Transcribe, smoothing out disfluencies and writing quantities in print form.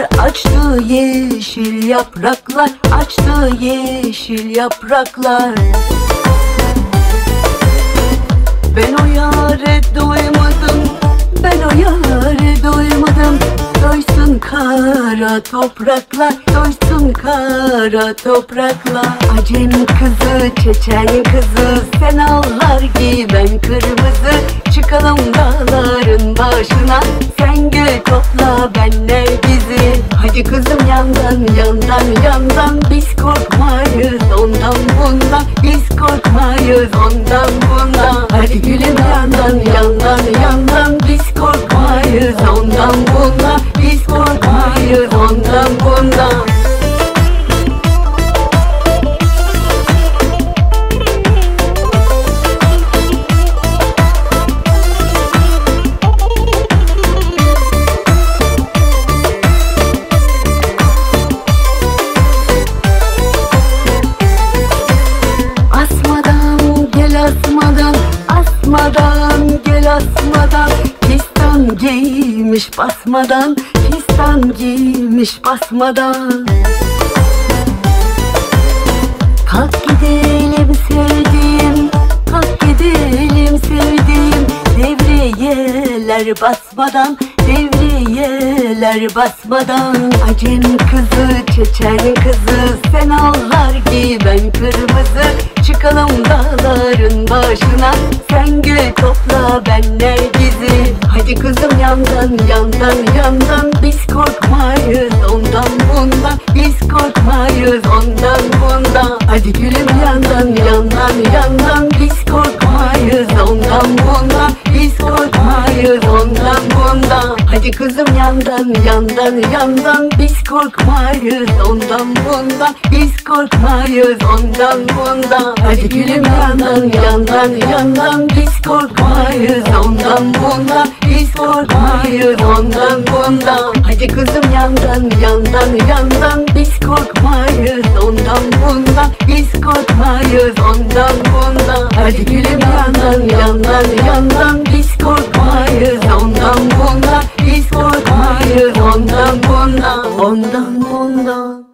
açtı yeşil yapraklar, açtı yeşil yapraklar. Ben o yâre doymadım, ben o yâre doymadım. Doysun kara topraklar, doysun kara topraklar. Acem kızı, Çeçen kızı, sen ağlar giy ben kırmızı. Çıkalım dağların başına, sen gül topla benle bizi. Hadi kızım yandan yandan yandan, biz korkmayız ondan bundan, biz korkmayız ondan bundan. Hadi gülüm yandan yandan yandan, biz korkmayız ondan bundan, biz korkmayız ondan bundan. Asmadan, asmadan, gel asmadan. Fistan giymiş basmadan, fistan giymiş basmadan. Kalk gidelim sevdiğim, kalk gidelim sevdiğim. Devriyeler basmadan, devriyeler basmadan. Acem kızı, Çeçen kızı, sen ağlar giy ben kırmızı. Çıkalım dağların başına, sen gül topla benle bizi. Hadi kızım yandan yandan yandan, biz korkmayız ondan bundan, biz korkmayız ondan bundan. Hadi gülüm yandan yandan yandan, biz korkmayız ondan bundan, biz korkmayız ondan bundan. Hadi kızım yandan yandan yandan, biz korkmayız ondan bundan, biz korkmayız ondan bundan. Hadi gülüm yandan yandan yandan, biz korkmayız ondan bundan, biz korkmayız ondan bundan. Hadi kızım yandan yandan yandan, biz korkmayız ondan bundan, biz korkmayız ondan bundan. Hadi gülüm yandan yandan yandan, biz korkmayız ondan bundan, biz korkmayız ondan bundan, ondan bundan.